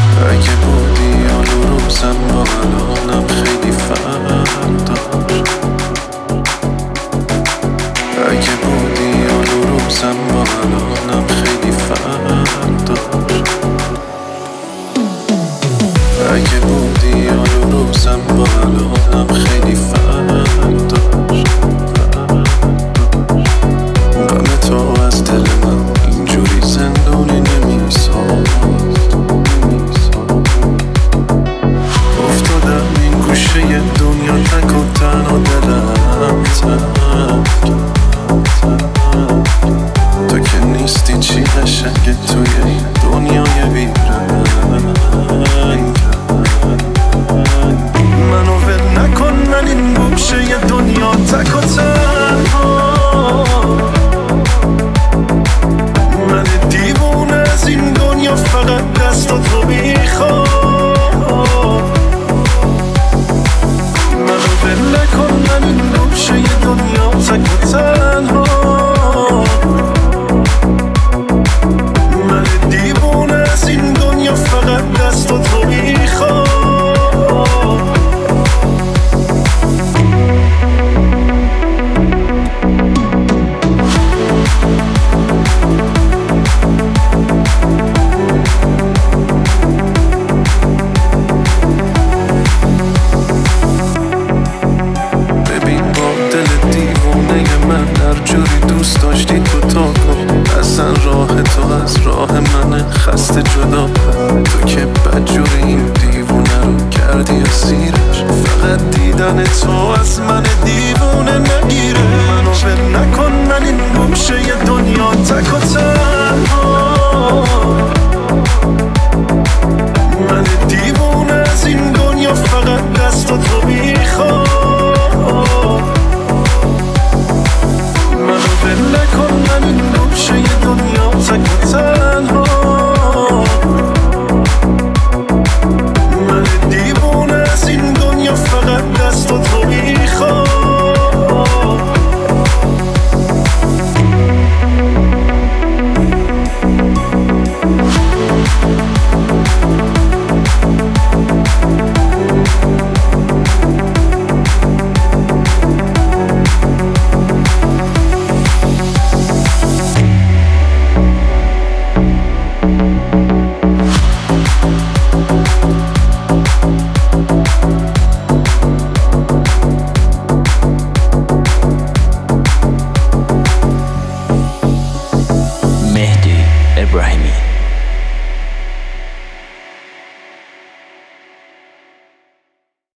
اگه بودی حالا روزم با الانم خیلی فرق داشت. اگه بودی حالا روزم با الانم خیلی فرق داشت. اگه بودی حالا روزم با الانم خیلی فرق داشت. غم تو از دل من اینجوری زندونی نمیساخت. افتادم این گوشه دنیا تک و تنها دلم تنگ. تو که نیستی چی قشنگه توی این دنیای بیرنگ. منو ول نکن، من این گوشه دنیا تک و تنها. من دیوونه از این دنیا فقط دستاتو میخوام. منو ول نکن، من این گوشه دنیا تک و تنها. من دیوونه از این دنیا فقط دستاتو میخوام. جوری دوست داشتی تو تا کن، اصلا راه تو از راه من خسته جدا کن. تو که بدجوری این دیوونه رو کردی اسیرش، فقط دیدن تو از من دیوونه نگیره. منو ول نکن، من این گوشه دنیا تک و تنها. من دیوونه از این دنیا فقط دستاتو میخوام. منو ول نکن، من این گوشه دنیا تک و تنها.